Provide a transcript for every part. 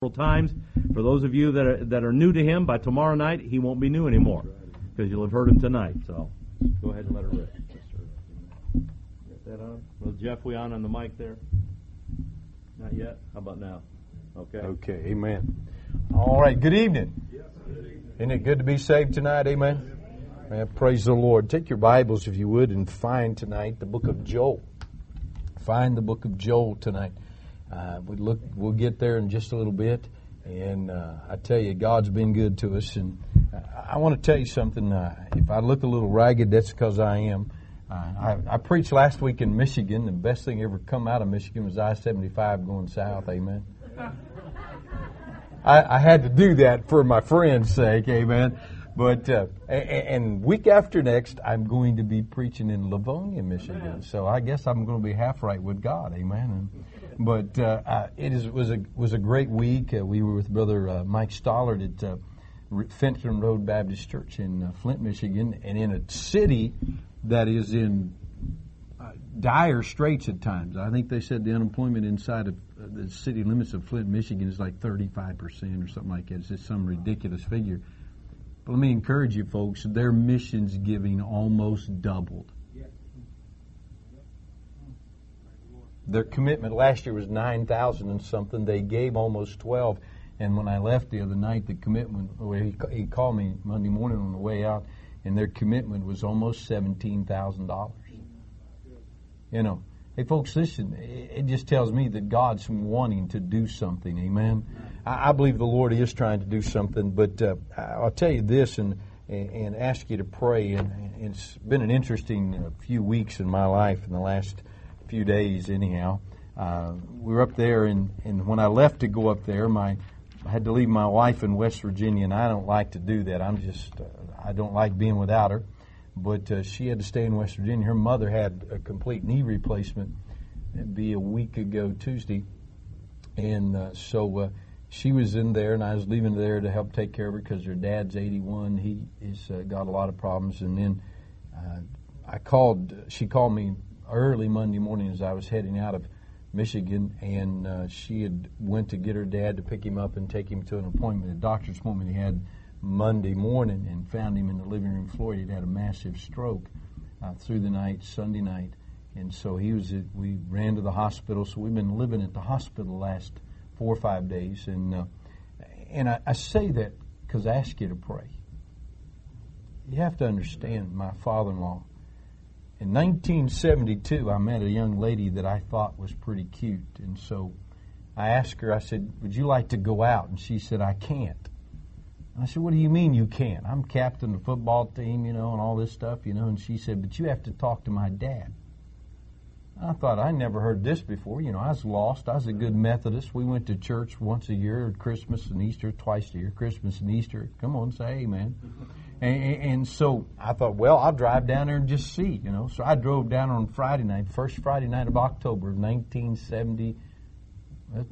times. For those of you that are new to him, by tomorrow night he won't be new anymore because you'll have heard him tonight. So go ahead and let her rip. Get that on? Well, Jeff, we on the mic there? Not yet? How about now? Okay. Okay, amen. All right, good evening. Isn't it good to be saved tonight? Amen. Praise the Lord. Take your Bibles, if you would, and find tonight the book of Joel. Find the book of Joel tonight. We'll get there in just a little bit, and I tell you, God's been good to us. And I want to tell you something. If I look a little ragged, that's because I am. I preached last week in Michigan. The best thing ever come out of Michigan was I-75 going south. Amen. I had to do that for my friend's sake. Amen. But and week after next, I'm going to be preaching in Livonia, Michigan. So I guess I'm going to be half right with God. Amen. But it was a great week. We were with Brother Mike Stollard at Fenton Road Baptist Church in Flint, Michigan, and in a city that is in dire straits at times. I think they said the unemployment inside of the city limits of Flint, Michigan is like 35% or something like that. It's just some ridiculous figure. But let me encourage you folks, their missions giving almost doubled. Their commitment last year was 9,000 and something. They gave almost 12. And when I left the other night, the commitment, he called me Monday morning on the way out, and their commitment was almost $17,000. You know, hey folks, listen, it just tells me that God's wanting to do something. Amen. I believe the Lord is trying to do something, but I'll tell you this and ask you to pray. And it's been an interesting few weeks in my life in the last few days anyhow. We were up there, and when I left to go up there, I had to leave my wife in West Virginia, and I don't like to do that. I don't like being without her. But she had to stay in West Virginia. Her mother had a complete knee replacement. It'd be a week ago Tuesday. And so she was in there, and I was leaving there to help take care of her because her dad's 81. He has got a lot of problems. And then she called me early Monday morning as I was heading out of Michigan, and she had went to get her dad to pick him up and take him to an appointment, a doctor's appointment he had Monday morning, and found him in the living room floor. He'd had a massive stroke through the night, Sunday night, and so we ran to the hospital. So we've been living at the hospital the last 4 or 5 days, and I say that because I ask you to pray. You have to understand, my father-in-law, in 1972, I met a young lady that I thought was pretty cute, and so I asked her, I said, would you like to go out? And she said, I can't. And I said, what do you mean you can't? I'm captain of the football team, and all this stuff, and she said, but you have to talk to my dad. I thought, I never heard this before. I was lost. I was a good Methodist. We went to church once a year, at Christmas and Easter, twice a year, Christmas and Easter. Come on, say amen. And so I thought, well, I'll drive down there and just see, So I drove down on Friday night, first Friday night of October of 1970. That's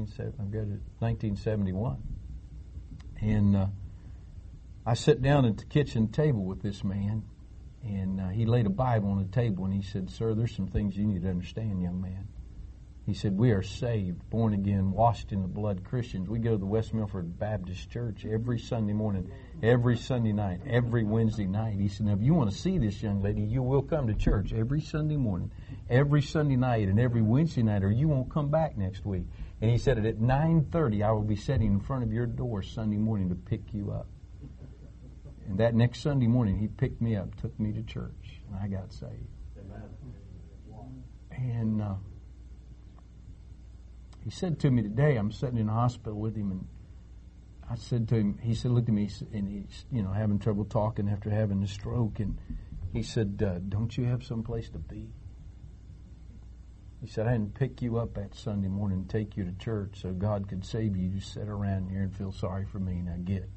1971. And I sat down at the kitchen table with this man, and he laid a Bible on the table, and he said, sir, there's some things you need to understand, young man. He said, we are saved, born again, washed in the blood Christians. We go to the West Milford Baptist Church every Sunday morning, every Sunday night, every Wednesday night. He said, now, if you want to see this young lady, you will come to church every Sunday morning, every Sunday night, and every Wednesday night, or you won't come back next week. And he said, at 9:30, I will be sitting in front of your door Sunday morning to pick you up. And that next Sunday morning, he picked me up, took me to church, and I got saved. And he said to me today, I'm sitting in the hospital with him, and I said to him, he said, look at me, and he's, having trouble talking after having the stroke, and he said, don't you have some place to be? He said, I didn't pick you up that Sunday morning and take you to church so God could save you. You just sit around here and feel sorry for me, and I get it.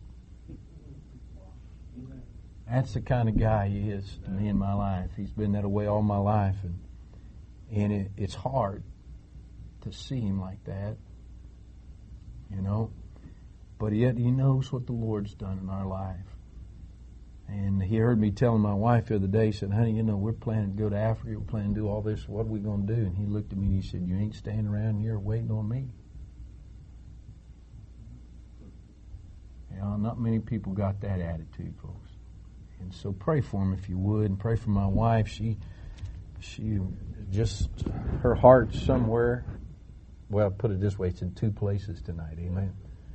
That's the kind of guy he is to me in my life. He's been that way all my life, and it's hard to see him like that, but yet he knows what the Lord's done in our life. And he heard me telling my wife the other day, he said, honey, we're planning to go to Africa, we're planning to do all this, what are we going to do? And he looked at me and he said, you ain't standing around here waiting on me. not many people got that attitude, folks. And so pray for them if you would, and pray for my wife. She just, her heart's somewhere. Well, put it this way, it's in two places tonight, amen.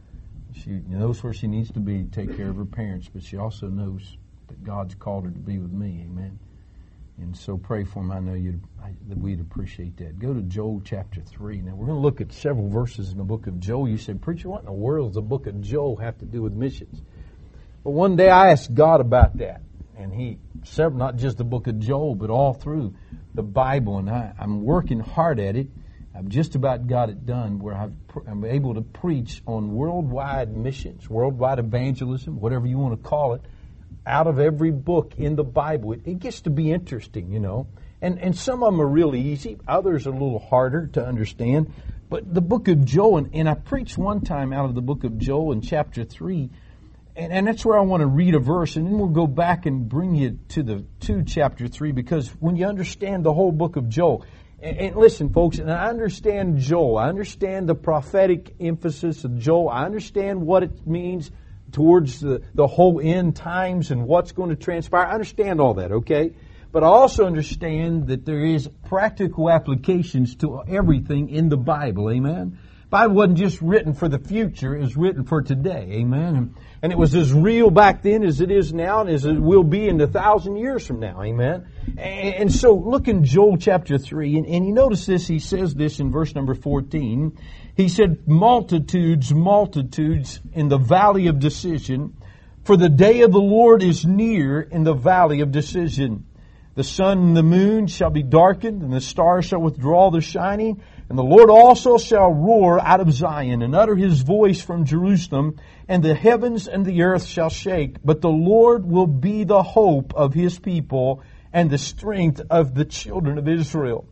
She knows where she needs to be to take care of her parents, but she also knows that God's called her to be with me, amen. And so pray for them. I know that we'd appreciate that. Go to Joel chapter 3. Now, we're going to look at several verses in the book of Joel. You said, preacher, what in the world does the book of Joel have to do with missions? But one day I asked God about that. And not just the book of Joel, but all through the Bible. And I'm working hard at it. I've just about got it done where I'm able to preach on worldwide missions, worldwide evangelism, whatever you want to call it, out of every book in the Bible. It gets to be interesting, you know. And some of them are really easy. Others are a little harder to understand. But the book of Joel, and I preached one time out of the book of Joel in chapter 3, and that's where I want to read a verse, and then we'll go back and bring you to chapter 3, because when you understand the whole book of Joel, and listen, folks, and I understand Joel. I understand the prophetic emphasis of Joel. I understand what it means towards the whole end times and what's going to transpire. I understand all that, okay? But I also understand that there is practical applications to everything in the Bible, amen? The Bible wasn't just written for the future, it was written for today, amen? And it was as real back then as it is now and as it will be in 1,000 years from now, amen? And so look in Joel chapter 3, and you notice this, he says this in verse number 14. He said, multitudes, multitudes in the valley of decision, for the day of the Lord is near in the valley of decision. The sun and the moon shall be darkened, and the stars shall withdraw their shining, and the Lord also shall roar out of Zion, and utter His voice from Jerusalem, and the heavens and the earth shall shake. But the Lord will be the hope of His people, and the strength of the children of Israel.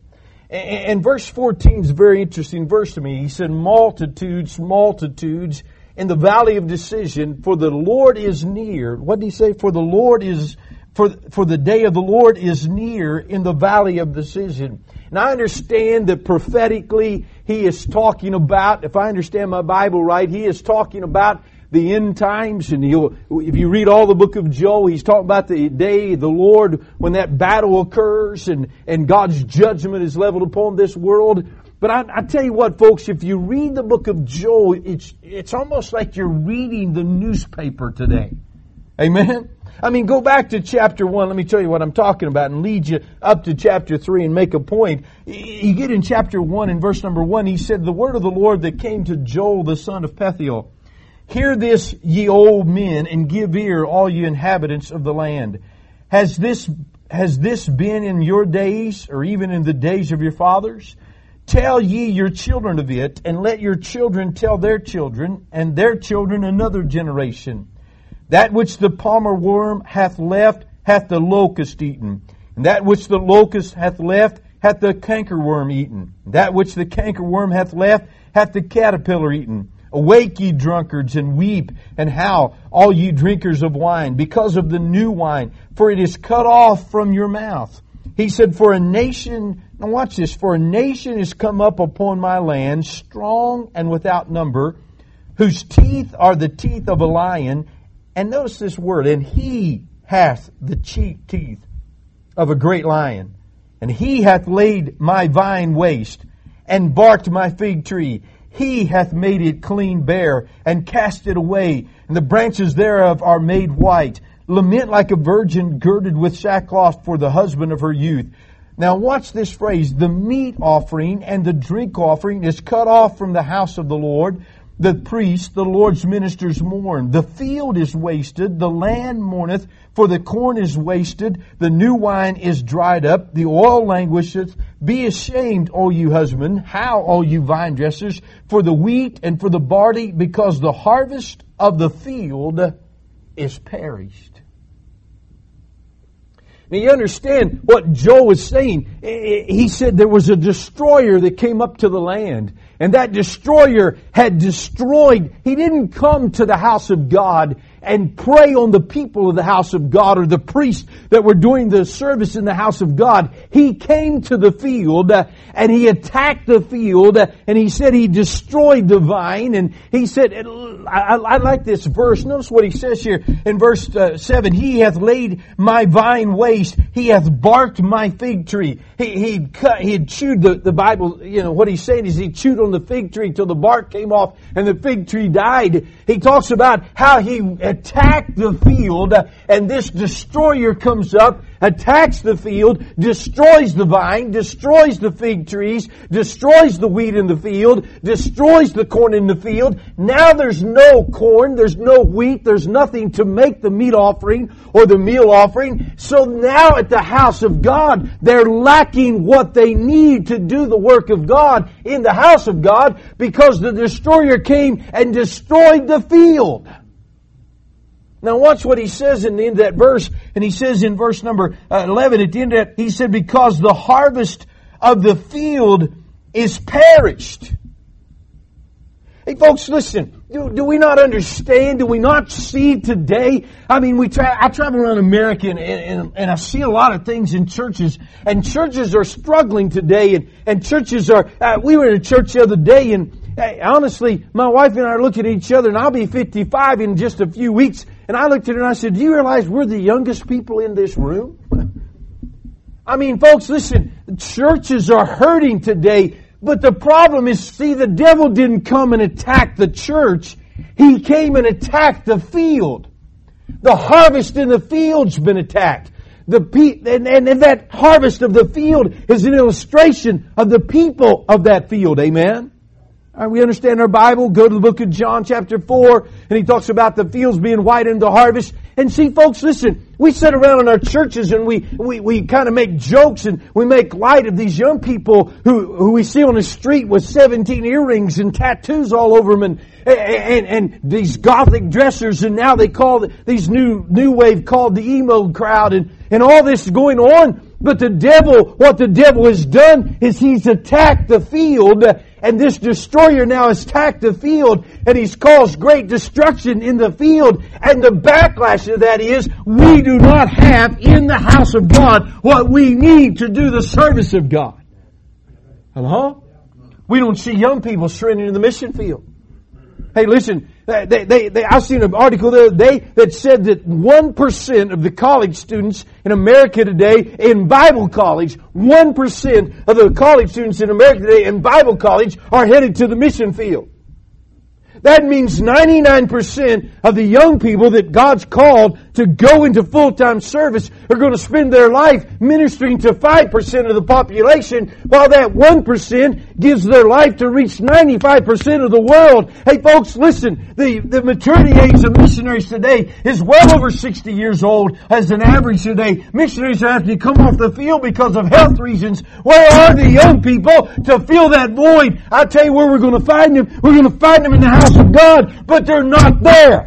And verse 14 is a very interesting verse to me. He said, multitudes, multitudes in the valley of decision, for the Lord is near. What did he say? For the Lord is, for the day of the Lord is near in the valley of decision. And I understand that prophetically he is talking about, if I understand my Bible right, he is talking about the end times, and if you read all the book of Joel, he's talking about the day of the Lord when that battle occurs and God's judgment is leveled upon this world. But I tell you what, folks, if you read the book of Joel, it's almost like you're reading the newspaper today. Amen? I mean, go back to chapter 1. Let me tell you what I'm talking about and lead you up to chapter 3 and make a point. You get in chapter 1 in verse number 1, he said, the word of the Lord that came to Joel the son of Pethuel. Hear this, ye old men, and give ear, all ye inhabitants of the land. Has this been in your days, or even in the days of your fathers? Tell ye your children of it, and let your children tell their children, and their children another generation. That which the palmer worm hath left, hath the locust eaten. And that which the locust hath left, hath the cankerworm eaten. And that which the cankerworm hath left, hath the caterpillar eaten. Awake, ye drunkards, and weep, and howl, all ye drinkers of wine, because of the new wine, for it is cut off from your mouth. He said, for a nation, now watch this, for a nation is come up upon my land, strong and without number, whose teeth are the teeth of a lion. And notice this word, and he hath the teeth of a great lion. And he hath laid my vine waste, and barked my fig tree. He hath made it clean bare, and cast it away, and the branches thereof are made white. Lament like a virgin girded with sackcloth for the husband of her youth. Now watch this phrase, the meat offering and the drink offering is cut off from the house of the Lord. The priests, the Lord's ministers mourn. The field is wasted, the land mourneth, for the corn is wasted, the new wine is dried up, the oil languisheth. Be ashamed, O you husband, how, O you vine dressers, for the wheat and for the barley, because the harvest of the field is perished. Now you understand what Joel was saying. He said there was a destroyer that came up to the land. And that destroyer had destroyed. He didn't come to the house of God and prey on the people of the house of God, or the priests that were doing the service in the house of God. He came to the field and he attacked the field, and he said he destroyed the vine. And he said, I like this verse. Notice what he says here in verse 7. He hath laid my vine waste. He hath barked my fig tree. He had chewed the Bible. You know, what he's saying is he chewed on the fig tree till the bark came off and the fig tree died. He talks about how he attacked the field, and this destroyer comes up, attacks the field, destroys the vine, destroys the fig trees, destroys the wheat in the field, destroys the corn in the field. Now there's no corn, there's no wheat, there's nothing to make the meat offering or the meal offering. So now at the house of God, they're lacking what they need to do the work of God in the house of God, because the destroyer came and destroyed the field. Now watch what he says in the end of that verse. And he says in verse number 11, at the end of that, he said, because the harvest of the field is perished. Hey folks, listen. Do we not understand? Do we not see today? I mean, I travel around America and I see a lot of things in churches. And churches are struggling today. And churches are... we were in a church the other day, and honestly, my wife and I are looking at each other, and I'll be 55 in just a few weeks. And I looked at her and I said, do you realize we're the youngest people in this room? I mean, folks, listen, churches are hurting today, but the problem is, see, the devil didn't come and attack the church. He came and attacked the field. The harvest in the field's been attacked. And that harvest of the field is an illustration of the people of that field. Amen? We understand our Bible. Go to the book of John chapter 4, and he talks about the fields being white in the harvest. And see, folks, listen, we sit around in our churches and we kind of make jokes and we make light of these young people who we see on the street with 17 earrings and tattoos all over them, and these gothic dressers, and now they call these new wave called the emo crowd, and all this going on. But what the devil has done is he's attacked the field, and this destroyer now has attacked the field, and he's caused great destruction in the field. And the backlash of that is, we do not have in the house of God what we need to do the service of God. Hello? We don't see young people surrendering to the mission field. Hey, listen, I've seen an article the other day that said that 1% of the college students in America today in Bible college, 1% of the college students in America today in Bible college are headed to the mission field. That means 99% of the young people that God's called to go into full-time service are going to spend their life ministering to 5% of the population, while that 1% gives their life to reach 95% of the world. Hey folks, listen, the maturity age of missionaries today is well over 60 years old as an average today. Missionaries are having to come off the field because of health reasons. Where are the young people to fill that void? I'll tell you where we're going to find them. We're going to find them in the house of God, but they're not there.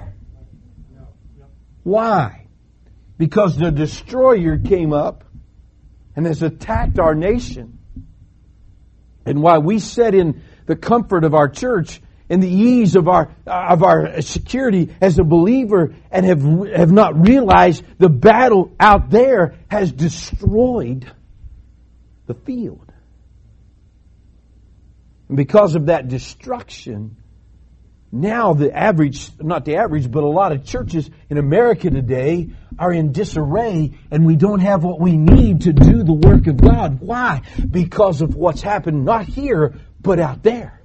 Why? Because the destroyer came up and has attacked our nation. And while we sit in the comfort of our church and the ease of our security as a believer and have not realized the battle out there has destroyed the field. And because of that destruction, now not the average, but a lot of churches in America today are in disarray, and we don't have what we need to do the work of God. Why? Because of what's happened not here, but out there.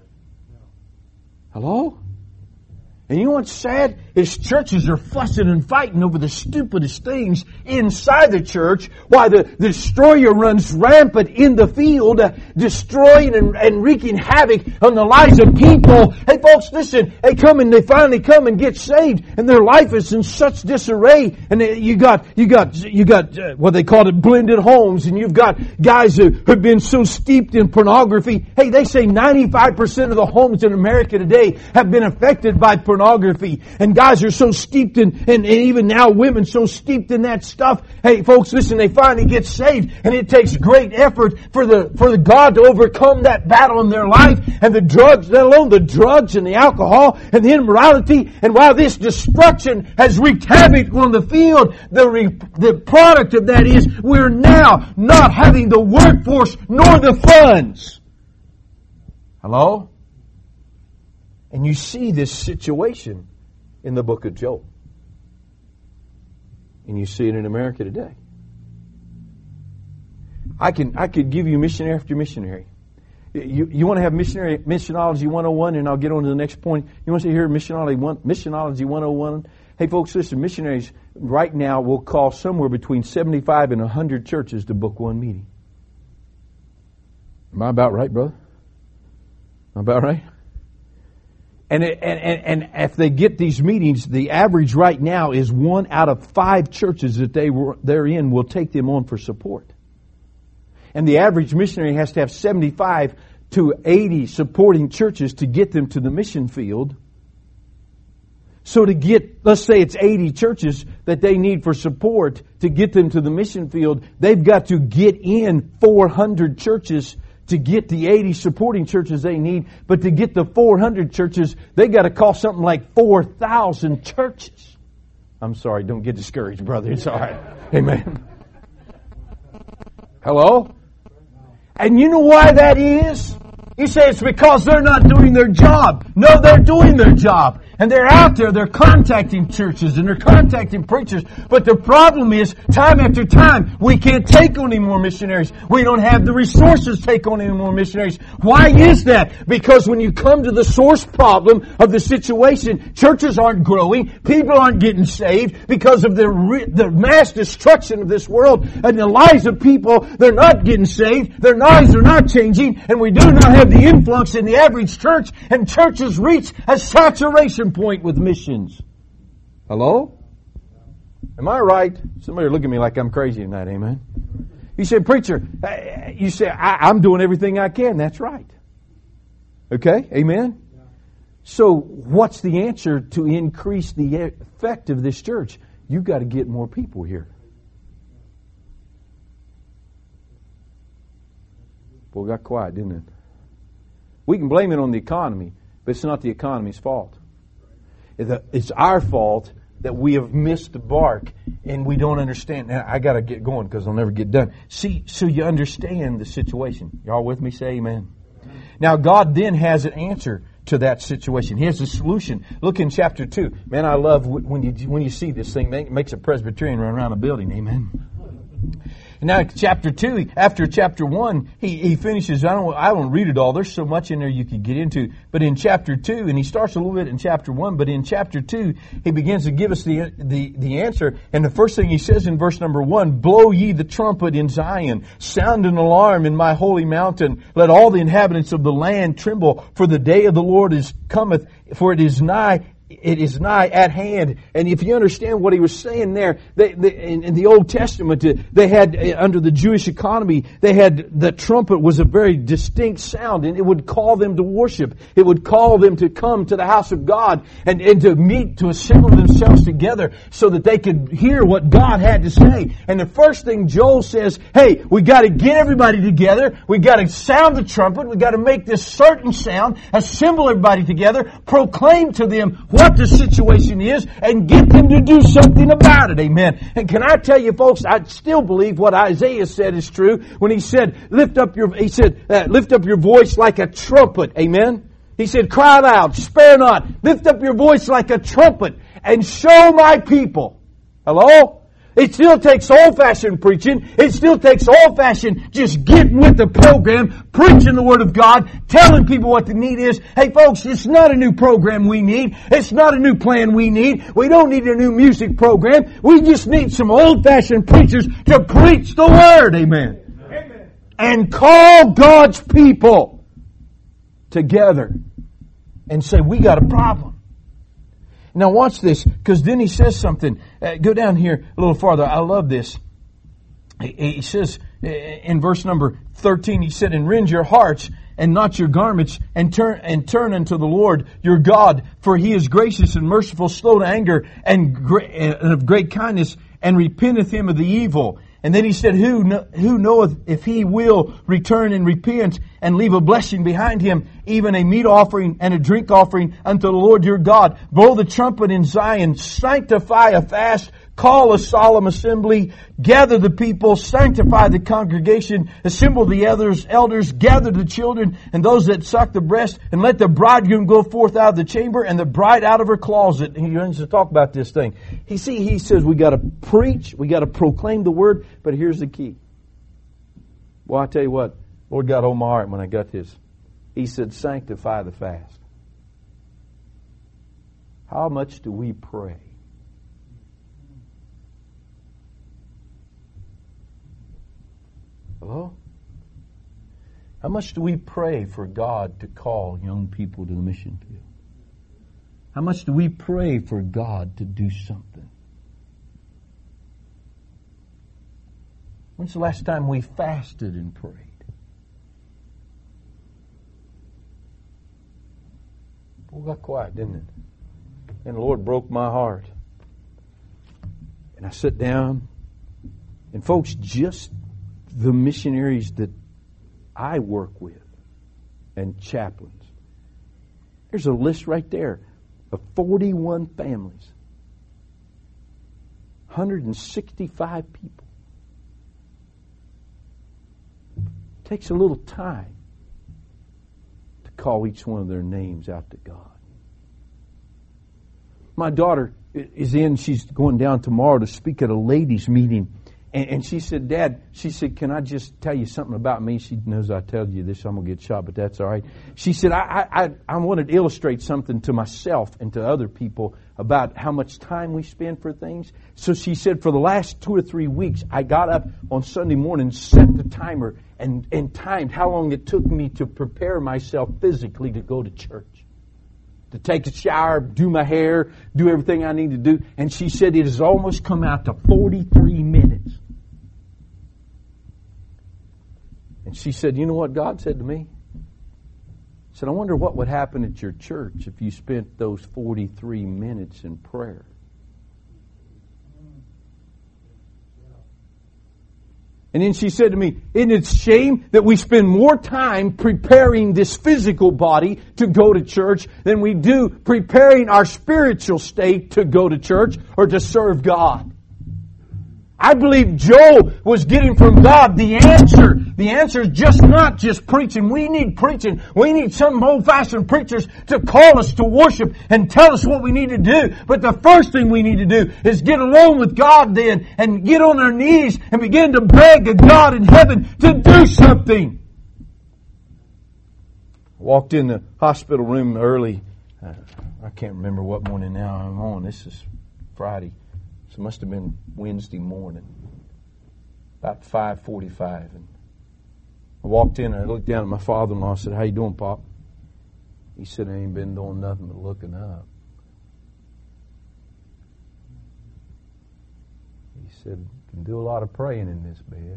Hello? And you know what's sad? Is churches are fussing and fighting over the stupidest things inside the church, while the destroyer runs rampant in the field, destroying and wreaking havoc on the lives of people. Hey folks, listen, they finally come and get saved, and their life is in such disarray. And you got what they call it, blended homes, and you've got guys who have been so steeped in pornography. Hey, they say 95% of the homes in America today have been affected by pornography. pornography. And guys are so steeped in, and even now women so steeped in that stuff. Hey folks, listen, they finally get saved, and it takes great effort for the God to overcome that battle in their life, and the drugs, let alone the drugs and the alcohol and the immorality. And while this destruction has wreaked havoc on the field, the product of that is we're now not having the workforce nor the funds. Hello? And you see this situation in the book of Job. And you see it in America today. I could give you missionary after missionary. You want to have Missionology 101, and I'll get on to the next point. You want to hear Missionology 101? Hey folks, listen, missionaries right now will call somewhere between 75 and 100 churches to book one meeting. Am I about right, brother? Am I about right? And if they get these meetings, the average right now is 1 out of 5 churches that they're in will take them on for support. And the average missionary has to have 75 to 80 supporting churches to get them to the mission field. So to get, let's say it's 80 churches that they need for support to get them to the mission field, they've got to get in 400 churches to get the 80 supporting churches they need. But to get the 400 churches, they got to call something like 4,000 churches. I'm sorry, don't get discouraged, brother. It's all right. Amen. Hello? And you know why that is? You say it's because they're not doing their job. No, they're doing their job. And they're out there, they're contacting churches and they're contacting preachers. But the problem is, time after time, we can't take on any more missionaries. We don't have the resources to take on any more missionaries. Why is that? Because when you come to the source problem of the situation, churches aren't growing, people aren't getting saved because of the mass destruction of this world and the lives of people. They're not getting saved, their lives are not changing, and we do not have the influx in the average church, and churches reach a saturation point with missions. Hello? Am I right? Somebody look at me like I'm crazy tonight, amen? You say, preacher, you say, I'm doing everything I can. That's right. Okay, amen? So what's the answer to increase the effect of this church? You've got to get more people here. Boy, it got quiet, didn't it? We can blame it on the economy, but it's not the economy's fault. It's our fault that we have missed the mark and we don't understand. Now, I got to get going because I'll never get done. See, so you understand the situation. Y'all with me? Say amen. Now, God then has an answer to that situation. He has a solution. Look in chapter 2. Man, I love when you see this thing. It makes a Presbyterian run around a building. Amen. And now chapter 2, after chapter 1, he finishes, I don't read it all. There's so much in there you could get into. But in chapter 2, and he starts a little bit in chapter 1, but in chapter 2, he begins to give us the answer. And the first thing he says in verse number 1, blow ye the trumpet in Zion, sound an alarm in my holy mountain. Let all the inhabitants of the land tremble, for the day of the Lord cometh, for it is nigh at hand. And if you understand what he was saying there, in the Old Testament, they had, under the Jewish economy, they had, the trumpet was a very distinct sound, and it would call them to worship. It would call them to come to the house of God and to meet, to assemble themselves together so that they could hear what God had to say. And the first thing Joel says, hey, we got to get everybody together. We got to sound the trumpet. We got to make this certain sound, assemble everybody together, proclaim to them what the situation is, and get them to do something about it. Amen. And can I tell you, folks, I still believe what Isaiah said is true when he said, lift up your voice like a trumpet. Amen. He said, cry loud, spare not, lift up your voice like a trumpet, and show my people. Hello? It still takes old-fashioned preaching. It still takes old-fashioned just getting with the program, preaching the Word of God, telling people what the need is. Hey folks, it's not a new program we need. It's not a new plan we need. We don't need a new music program. We just need some old-fashioned preachers to preach the Word. Amen. Amen. And call God's people together and say, we got a problem. Now watch this, because then he says something. Go down here a little farther. I love this. He says in verse number 13, he said, and rend your hearts and not your garments, and turn unto the Lord your God, for He is gracious and merciful, slow to anger, and of great kindness, and repenteth him of the evil. And then he said, who knoweth if he will return and repent and leave a blessing behind him, even a meat offering and a drink offering unto the Lord your God. Blow the trumpet in Zion, sanctify a fast, call a solemn assembly, gather the people, sanctify the congregation, assemble the elders, gather the children and those that suck the breast, and let the bridegroom go forth out of the chamber and the bride out of her closet. And he begins to talk about this thing. He says we got to preach, we got to proclaim the word, but here's the key. Well, I tell you what, Lord got hold of my heart when I got this. He said, sanctify the fast. How much do we pray? Hello? How much do we pray for God to call young people to the mission field? How much do we pray for God to do something? When's the last time we fasted and prayed? Boy, it got quiet, didn't it? And the Lord broke my heart. And I sat down, and folks, just the missionaries that I work with and chaplains. There's a list right there of 41 families, 165 people. It takes a little time to call each one of their names out to God. My daughter she's going down tomorrow to speak at a ladies' meeting. And she said, Dad, she said, can I just tell you something about me? She knows I tell you this, I'm going to get shot, but that's all right. She said, I wanted to illustrate something to myself and to other people about how much time we spend for things. So she said, for the last 2 or 3 weeks, I got up on Sunday morning, set the timer, and timed how long it took me to prepare myself physically to go to church. To take a shower, do my hair, do everything I need to do. And she said it has almost come out to 43 minutes. And she said, you know what God said to me? He said, I wonder what would happen at your church if you spent those 43 minutes in prayer. And then she said to me, isn't it a shame that we spend more time preparing this physical body to go to church than we do preparing our spiritual state to go to church or to serve God? I believe Joel was getting from God the answer. The answer is not just preaching. We need preaching. We need some old-fashioned preachers to call us to worship and tell us what we need to do. But the first thing we need to do is get alone with God then and get on our knees and begin to beg a God in heaven to do something. I walked in the hospital room early. I can't remember what morning now I'm on. This is Friday. So it must have been Wednesday morning, about 5:45. And I walked in and I looked down at my father-in-law and said, how you doing, Pop? He said, I ain't been doing nothing but looking up. He said, you can do a lot of praying in this bed.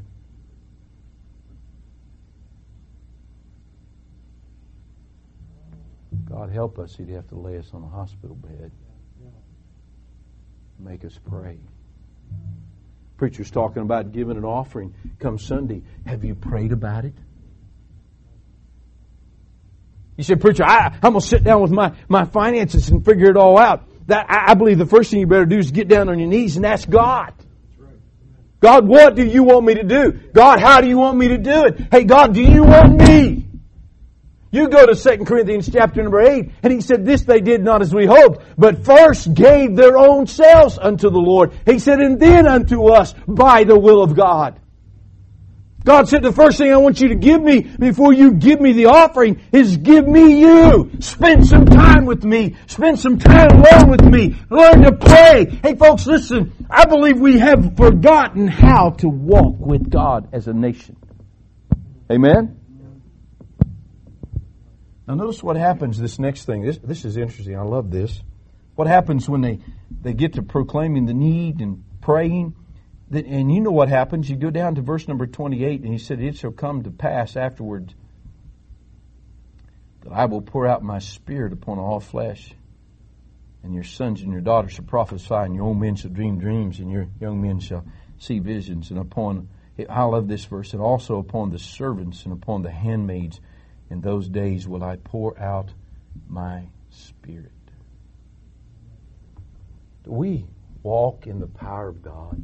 God help us, he'd have to lay us on a hospital bed. Make us pray. Preacher's talking about giving an offering come Sunday. Have you prayed about it? You said, Preacher, I'm going to sit down with my finances and figure it all out. I believe the first thing you better do is get down on your knees and ask God. God, what do you want me to do? God, how do you want me to do it? Hey, God, do you want me? You go to 2 Corinthians chapter number 8, and he said, this they did not as we hoped, but first gave their own selves unto the Lord. He said, and then unto us by the will of God. God said, the first thing I want you to give me before you give me the offering is give me you. Spend some time with me. Spend some time alone with me. Learn to pray. Hey folks, listen, I believe we have forgotten how to walk with God as a nation. Amen? Now notice what happens, this next thing. This is interesting. I love this. What happens when they get to proclaiming the need and praying? And you know what happens. You go down to verse number 28, and he said, it shall come to pass afterwards that I will pour out my Spirit upon all flesh. And your sons and your daughters shall prophesy, and your old men shall dream dreams, and your young men shall see visions. And upon, I love this verse, and also upon the servants and upon the handmaids in those days will I pour out my Spirit. Do we walk in the power of God?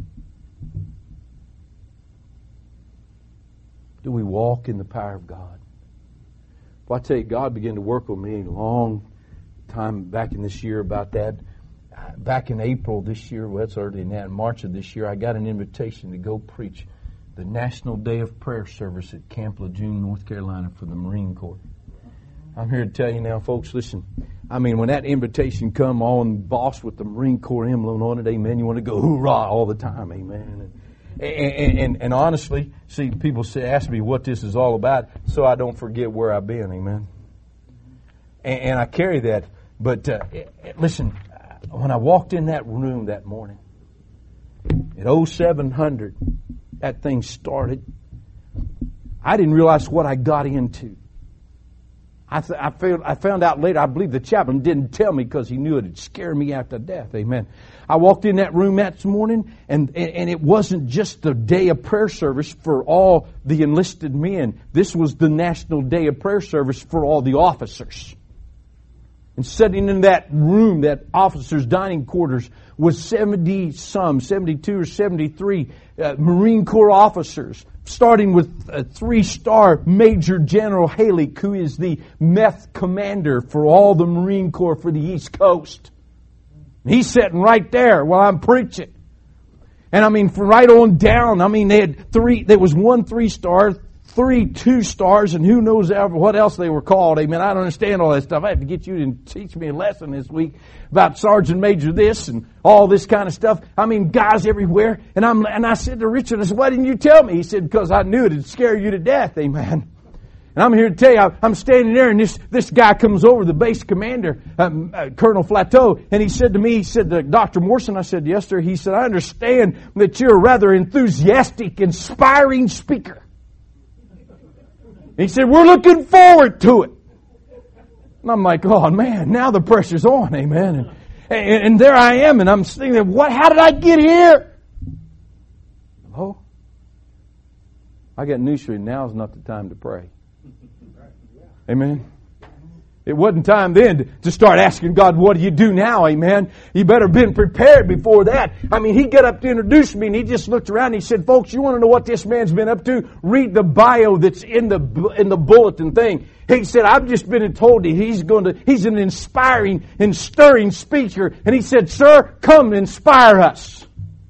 Do we walk in the power of God? Well, I tell you, God began to work with me a long time back in this year about that. Back in April this year, well, it's early than that, in March of this year, I got an invitation to go preach the National Day of Prayer service at Camp Lejeune, North Carolina for the Marine Corps. I'm here to tell you now, folks, listen, I mean, when that invitation come on, boss with the Marine Corps emblem on it, amen, you want to go hoorah all the time, amen. And honestly, see, people ask me what this is all about, so I don't forget where I've been, amen. And I carry that. But listen, when I walked in that room that morning, at 0700, that thing started. I didn't realize what I got into. I found out later, I believe the chaplain didn't tell me because he knew it'd scare me out to death. Amen. I walked in that room that morning, and it wasn't just the day of prayer service for all the enlisted men. This was the National Day of Prayer service for all the officers. And sitting in that room, that officers' dining quarters, was 72 or 73 Marine Corps officers, starting with 3-star Major General Haley, who is the meth commander for all the Marine Corps for the East Coast. He's sitting right there while I'm preaching. And I mean, from right on down, I mean, there was 1 3-star, 3 2-stars, and who knows what else they were called. Amen. I don't understand all that stuff. I had to get you to teach me a lesson this week about Sergeant Major this and all this kind of stuff. I mean, guys everywhere. And I said to Richard, I said, why didn't you tell me? He said, because I knew it'd scare you to death. Amen. And I'm here to tell you, I'm standing there, and this guy comes over, the base commander, Colonel Flateau, and he said to me, he said to Dr. Morrison, I said, yes, sir. He said, I understand that you're a rather enthusiastic, inspiring speaker. He said, we're looking forward to it. And I'm like, oh man, now the pressure's on, amen. And there I am, and I'm thinking, how did I get here? Oh, I got news for you. Now's not the time to pray. Amen. It wasn't time then to start asking God, what do you do now? Amen. You better have been prepared before that. I mean, he got up to introduce me, and he just looked around and he said, folks, you want to know what this man's been up to? Read the bio that's in the bulletin thing. He said, I've just been told he's an inspiring and stirring speaker. And he said, sir, come inspire us.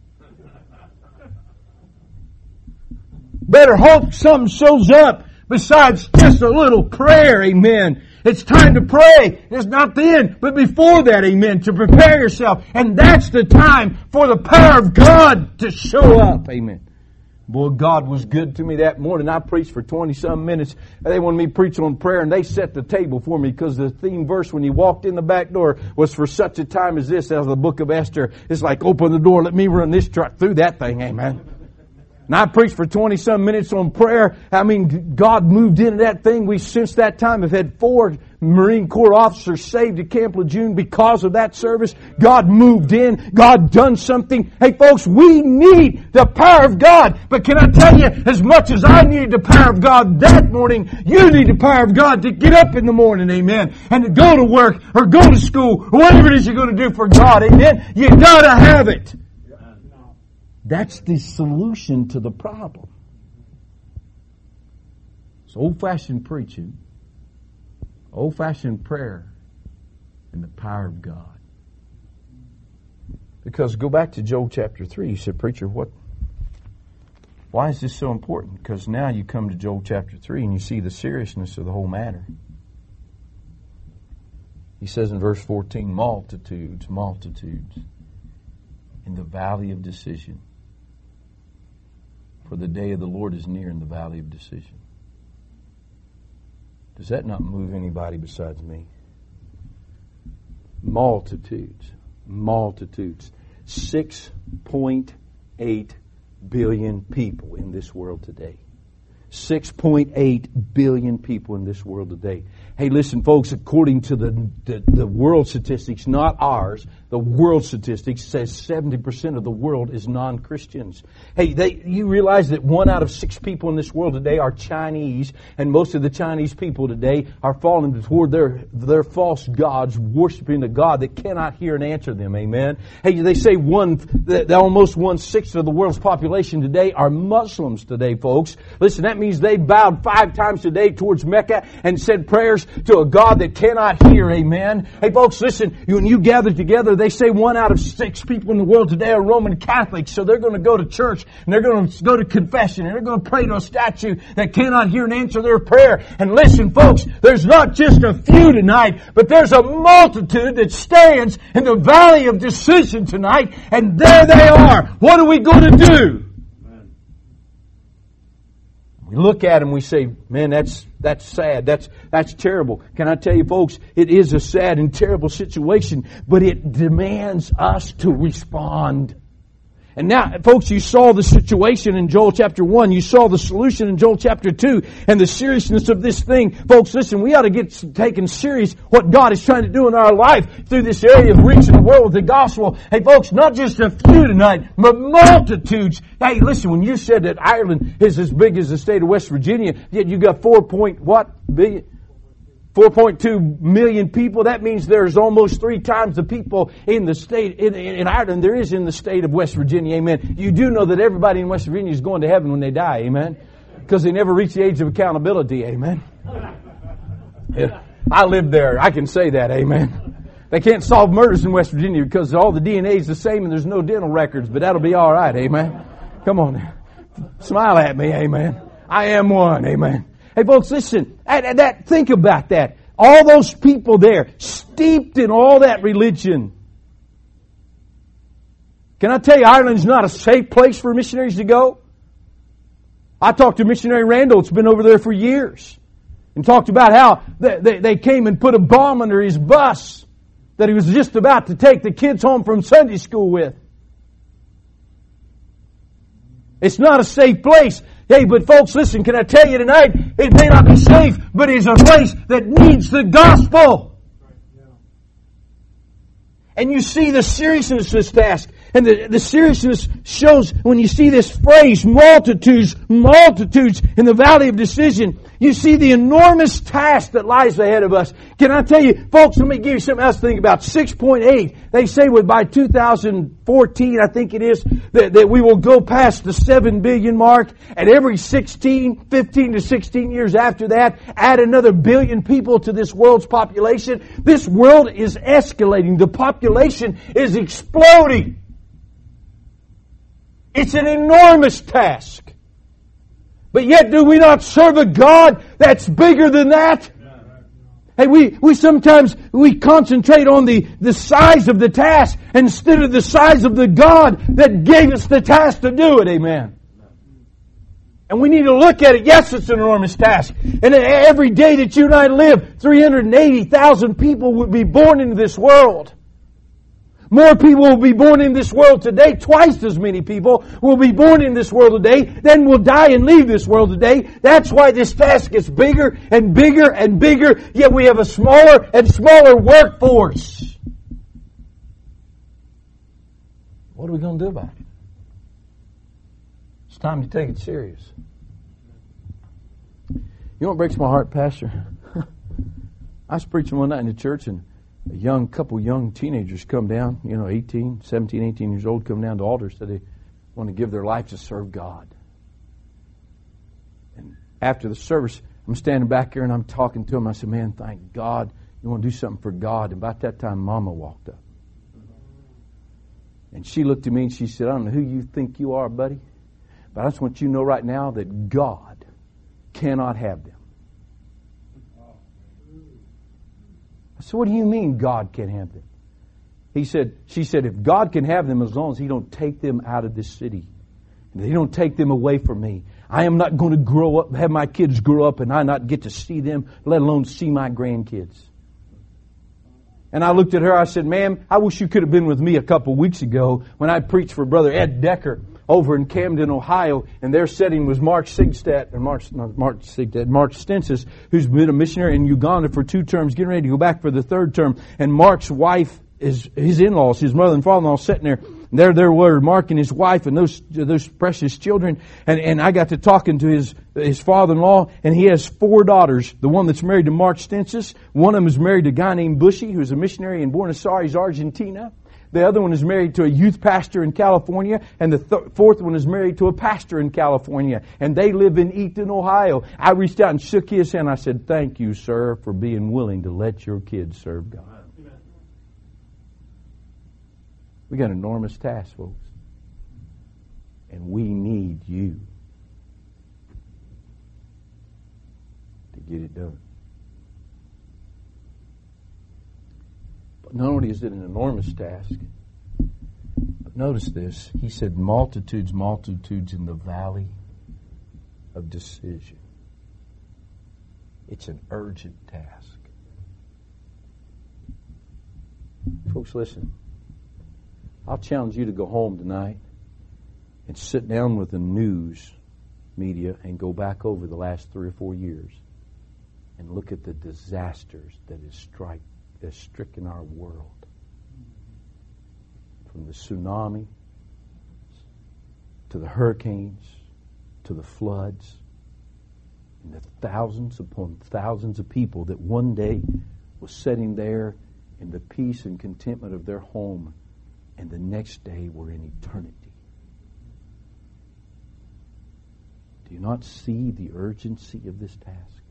Better hope something shows up besides just a little prayer, amen. It's time to pray. It's not then, but before that, amen, to prepare yourself. And that's the time for the power of God to show up, amen. Boy, God was good to me that morning. I preached for 20-some minutes. They wanted me to preach on prayer, and they set the table for me because the theme verse when you walked in the back door was for such a time as this, as the book of Esther. It's like, open the door, let me run this truck through that thing, amen. And I preached for 20-some minutes on prayer. I mean, God moved into that thing. We, since that time, have had 4 Marine Corps officers saved at Camp Lejeune because of that service. God moved in. God done something. Hey, folks, we need the power of God. But can I tell you, as much as I needed the power of God that morning, you need the power of God to get up in the morning, amen, and to go to work or go to school or whatever it is you're going to do for God, amen. You got to have it. That's the solution to the problem. It's old-fashioned preaching, old-fashioned prayer, and the power of God. Because go back to Joel chapter 3. You said, preacher, why is this so important? Because now you come to Joel chapter 3 and you see the seriousness of the whole matter. He says in verse 14, multitudes, multitudes in the valley of decision. For the day of the Lord is near in the valley of decision. Does that not move anybody besides me? Multitudes. Multitudes. 6.8 billion people in this world today. 6.8 billion people in this world today. Hey, listen, folks, according to the world statistics, not ours, the world statistics says 70% of the world is non-Christians. Hey, you realize that 1 out of 6 people in this world today are Chinese, and most of the Chinese people today are falling toward their false gods, worshiping a God that cannot hear and answer them. Amen. Hey, they say that almost 1/6 of the world's population today are Muslims today, folks. Listen, that means they bowed 5 times a day towards Mecca and said prayers to a God that cannot hear. Amen. Hey, folks, listen, when you gather together, they say 1 out of 6 people in the world today are Roman Catholics, so they're going to go to church, and they're going to go to confession, and they're going to pray to a statue that cannot hear and answer their prayer. And listen, folks, there's not just a few tonight, but there's a multitude that stands in the valley of decision tonight, and there they are. What are we going to do? We look at them, we say, man, that's sad. That's terrible. Can I tell you, folks, it is a sad and terrible situation, but it demands us to respond. And now, folks, you saw the situation in Joel chapter 1. You saw the solution in Joel chapter 2. And the seriousness of this thing. Folks, listen, we ought to get taken serious what God is trying to do in our life through this area of reaching the world with the gospel. Hey, folks, not just a few tonight, but multitudes. Hey, listen, when you said that Ireland is as big as the state of West Virginia, yet you got 4.2 million people. That means there's almost 3 times the people in the state, in Ireland there is in the state of West Virginia. Amen. You do know that everybody in West Virginia is going to heaven when they die. Amen. Because they never reach the age of accountability. Amen. Yeah. I lived there. I can say that. Amen. They can't solve murders in West Virginia because all the DNA is the same and there's no dental records, but that'll be all right. Amen. Come on. Smile at me. Amen. I am one. Amen. Hey, folks, listen. Think about that. All those people there, steeped in all that religion. Can I tell you, Ireland's not a safe place for missionaries to go? I talked to missionary Randall, it's been over there for years, and talked about how they came and put a bomb under his bus that he was just about to take the kids home from Sunday school with. It's not a safe place. Hey, but folks, listen, can I tell you tonight, it may not be safe, but it's a place that needs the gospel. And you see the seriousness of this task. And the seriousness shows when you see this phrase, multitudes in the valley of decision. You see the enormous task that lies ahead of us. Can I tell you, folks, let me give you something else to think about. 6.8, they say by 2014, I think it is, that we will go past the 7 billion mark. And every 15 to 16 years after that, add another billion people to this world's population. This world is escalating. The population is exploding. It's an enormous task. But yet do we not serve a God that's bigger than that? Hey, we sometimes concentrate on the size of the task instead of the size of the God that gave us the task to do it. Amen. And we need to look at it. Yes, it's an enormous task. And every day that you and I live, 380,000 people will be born into this world. More people will be born in this world today. Twice as many people will be born in this world today than will die and leave this world today. That's why this task gets bigger and bigger and bigger, yet we have a smaller and smaller workforce. What are we going to do about it? It's time to take it serious. You know what breaks my heart, Pastor? I was preaching one night in the church, and a couple young teenagers come down, 17, 18 years old, come down to altar, said they want to give their life to serve God. And after the service, I'm standing back here and I'm talking to them. I said, man, thank God you want to do something for God. And about that time, Mama walked up. And she looked at me and she said, I don't know who you think you are, buddy, but I just want you to know right now that God cannot have them. So what do you mean God can't have them? She said, if God can have them as long as He don't take them out of this city, and He don't take them away from me, I am not going to grow up, have my kids grow up and I not get to see them, let alone see my grandkids. And I looked at her, I said, ma'am, I wish you could have been with me a couple weeks ago when I preached for Brother Ed Decker over in Camden, Ohio, and their setting was Mark Sigstad, Mark Stensis, who's been a missionary in Uganda for 2 terms, getting ready to go back for the 3rd term. And Mark's wife, his in-laws, his mother and father-in-law, sitting there. There were Mark and his wife and those precious children. And I got to talking to his father-in-law, and he has 4 daughters. The one that's married to Mark Stensis, one of them is married to a guy named Bushy, who's a missionary in Buenos Aires, Argentina. The other one is married to a youth pastor in California, and the 4th one is married to a pastor in California. And they live in Eaton, Ohio. I reached out and shook his hand. I said, "Thank you, sir, for being willing to let your kids serve God." We got an enormous task, folks. And we need you to get it done. But not only is it an enormous task, but notice this. He said, multitudes, multitudes in the valley of decision. It's an urgent task. Folks, listen. I'll challenge you to go home tonight and sit down with the news media and go back over the last 3 or 4 years and look at the disasters that has stricken our world. From the tsunami to the hurricanes to the floods and the thousands upon thousands of people that one day was sitting there in the peace and contentment of their home, and the next day we're in eternity. Do you not see the urgency of this task?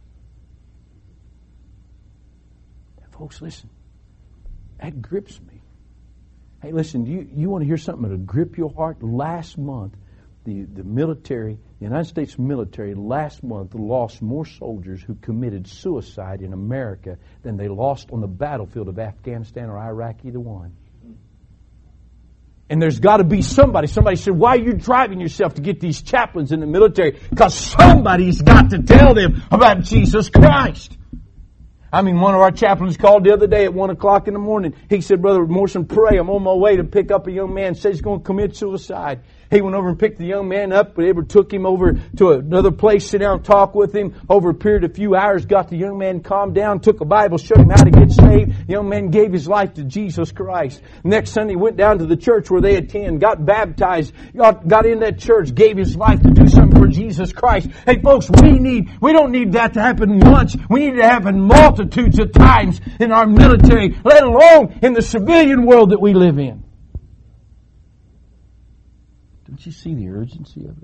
And folks, listen. That grips me. Hey, listen, you want to hear something that'll grip your heart? Last month, the United States military last month lost more soldiers who committed suicide in America than they lost on the battlefield of Afghanistan or Iraq, either one. And there's got to be somebody. Somebody said, "Why are you driving yourself to get these chaplains in the military?" Because somebody's got to tell them about Jesus Christ. I mean, one of our chaplains called the other day at 1 o'clock in the morning. He said, "Brother Morrison, pray. I'm on my way to pick up a young man. Says he's going to commit suicide." He went over and picked the young man up, but Edward took him over to another place, sit down and talk with him. Over a period of a few hours, got the young man calmed down, took a Bible, showed him how to get saved. The young man gave his life to Jesus Christ. Next Sunday, went down to the church where they attend, got baptized, got in that church, gave his life to do something for Jesus Christ. Hey folks, we don't need that to happen once. We need it to happen multitudes of times in our military, let alone in the civilian world that we live in. Don't you see the urgency of it?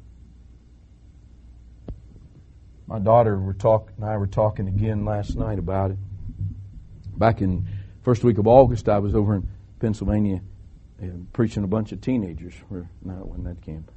My daughter and I were talking again last night about it. Back in first week of August, I was over in Pennsylvania preaching a bunch of teenagers. No, it wasn't that camp.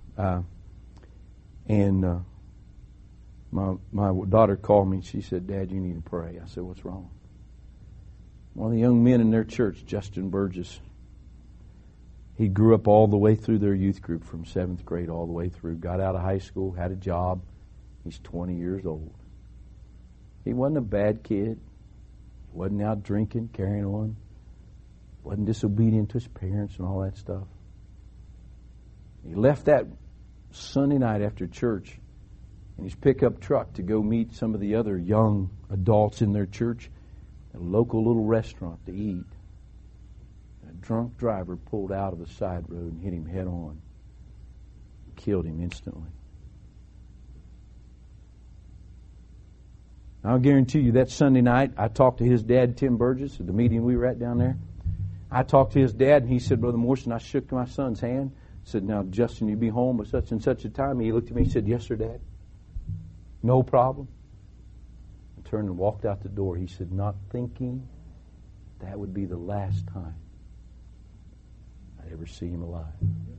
My daughter called me and she said, "Dad, you need to pray." I said, "What's wrong?" One of the young men in their church, Justin Burgess, he grew up all the way through their youth group from 7th grade all the way through. Got out of high school, had a job. He's 20 years old. He wasn't a bad kid. He wasn't out drinking, carrying on. Wasn't disobedient to his parents and all that stuff. He left that Sunday night after church in his pickup truck to go meet some of the other young adults in their church at a local little restaurant to eat. A drunk driver pulled out of the side road and hit him head on. Killed him instantly. I'll guarantee you that Sunday night, I talked to his dad, Tim Burgess, at the meeting we were at down there. I talked to his dad, and he said, "Brother Morrison," I shook my son's hand. Said, "Now, Justin, you be home at such and such a time." He looked at me and said, "Yes, sir, Dad." "No problem." I turned and walked out the door. He said, not thinking that would be the last time I'd ever see him alive.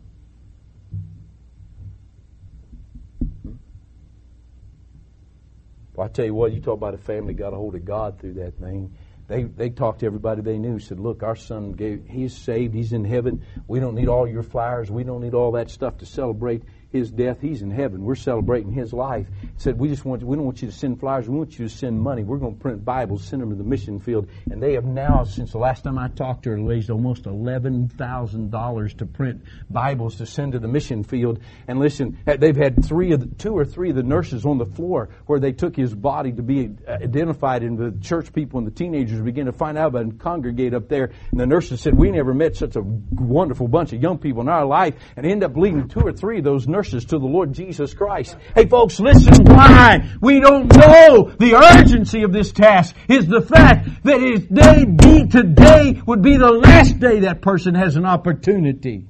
Well, I tell you what, you talk about a family got a hold of God through that thing. They talked to everybody they knew. Said, "Look, our son he's saved. He's in heaven. We don't need all your flowers. We don't need all that stuff to celebrate. his death. He's in heaven. We're celebrating his life. He said, we don't want you to send flowers. We want you to send money. We're going to print Bibles, send them to the mission field. And they have now, since the last time I talked to her, raised almost $11,000 to print Bibles to send to the mission field. And listen, they've had 2 or 3 of the nurses on the floor where they took his body to be identified, and the church people and the teenagers began to find out about it and congregate up there. And the nurses said, we never met such a wonderful bunch of young people in our life, and ended up leading 2 or 3 of those nurses to the Lord Jesus Christ. Hey folks, listen, why we don't know the urgency of this task is the fact that today would be the last day that person has an opportunity.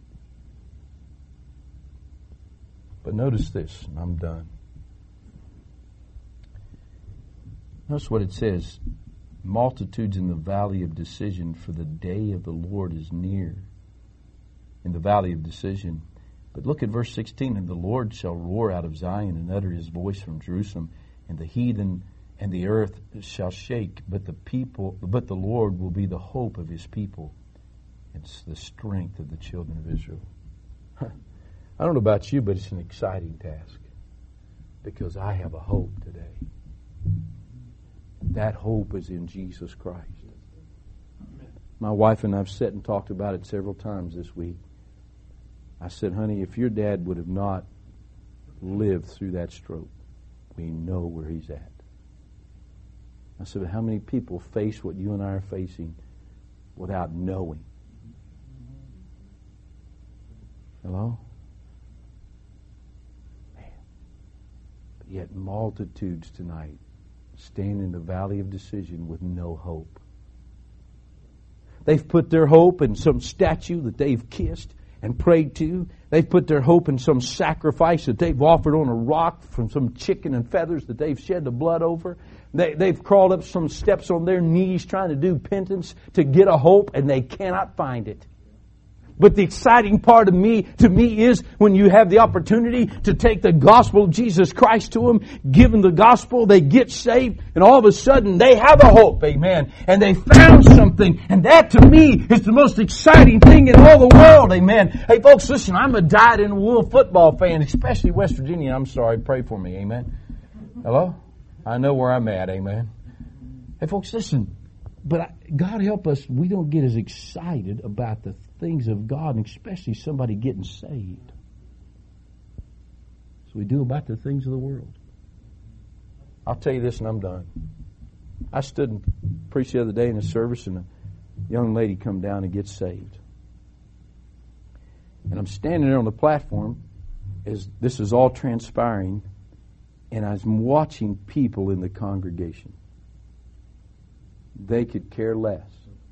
But notice this, and I'm done. Notice what it says. Multitudes in the valley of decision, for the day of the Lord is near. In the valley of decision. But look at verse 16. And the Lord shall roar out of Zion and utter his voice from Jerusalem, and the heathen and the earth shall shake, but the Lord will be the hope of his people. It's the strength of the children of Israel. I don't know about you, but it's an exciting task, because I have a hope today. That hope is in Jesus Christ. My wife and I have sat and talked about it several times this week. I said, honey, if your dad would have not lived through that stroke, we know where he's at. I said, but how many people face what you and I are facing without knowing? Hello? Man. But yet multitudes tonight stand in the valley of decision with no hope. They've put their hope in some statue that they've kissed and prayed to. They've put their hope in some sacrifice that they've offered on a rock from some chicken and feathers that they've shed the blood over. They've crawled up some steps on their knees trying to do penance to get a hope, and they cannot find it. But the exciting part to me is when you have the opportunity to take the gospel of Jesus Christ to them, give them the gospel, they get saved, and all of a sudden they have a hope, amen. And they found something, and that to me is the most exciting thing in all the world, amen. Hey folks, listen, I'm a dyed-in-the-wool football fan, especially West Virginia. I'm sorry, pray for me, amen. Hello? I know where I'm at, amen. Hey folks, listen, but God help us, we don't get as excited about the things of God, and especially somebody getting saved. So we do about the things of the world. I'll tell you this and I'm done. I stood and preached the other day in a service, and a young lady come down and gets saved. And I'm standing there on the platform as this is all transpiring, and I'm watching people in the congregation. They could care less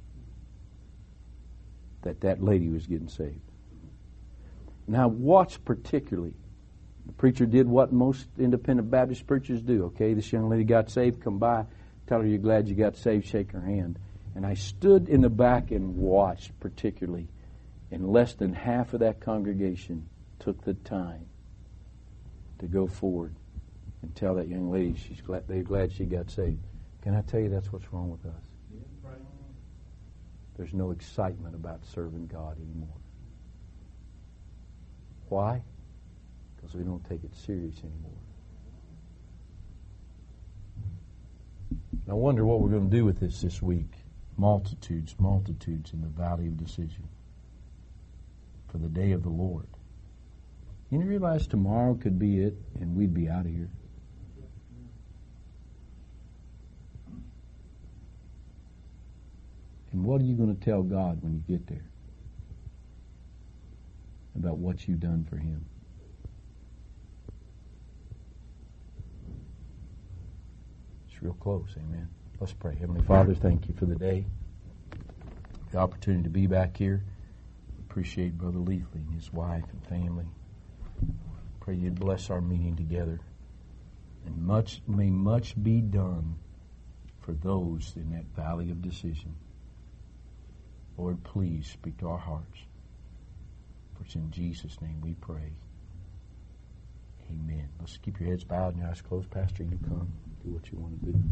that lady was getting saved. Now watch particularly. The preacher did what most independent Baptist preachers do. Okay, this young lady got saved, come by, tell her you're glad you got saved, shake her hand. And I stood in the back and watched particularly, and less than half of that congregation took the time to go forward and tell that young lady they're glad she got saved. Can I tell you that's what's wrong with us? There's no excitement about serving God anymore. Why? Because we don't take it serious anymore. And I wonder what we're going to do with this week. Multitudes in the valley of decision for the day of the Lord. You realize tomorrow could be it and we'd be out of here? And what are you going to tell God when you get there about what you've done for Him? It's real close, amen. Let's pray. Heavenly Father, thank you for the day, the opportunity to be back here. Appreciate Brother Leafley and his wife and family. Pray you'd bless our meeting together. And may much be done for those in that valley of decision. Lord, please speak to our hearts. For it's in Jesus' name we pray. Amen. Let's keep your heads bowed and your eyes closed. Pastor, you come. Do what you want to do.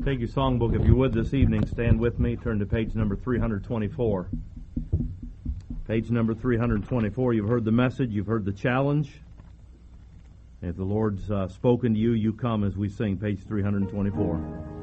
Take your songbook, if you would, this evening. Stand with me. Turn to page number 324. Page number 324. You've heard the message. You've heard the challenge. If the Lord's spoken to you, you come as we sing page 324.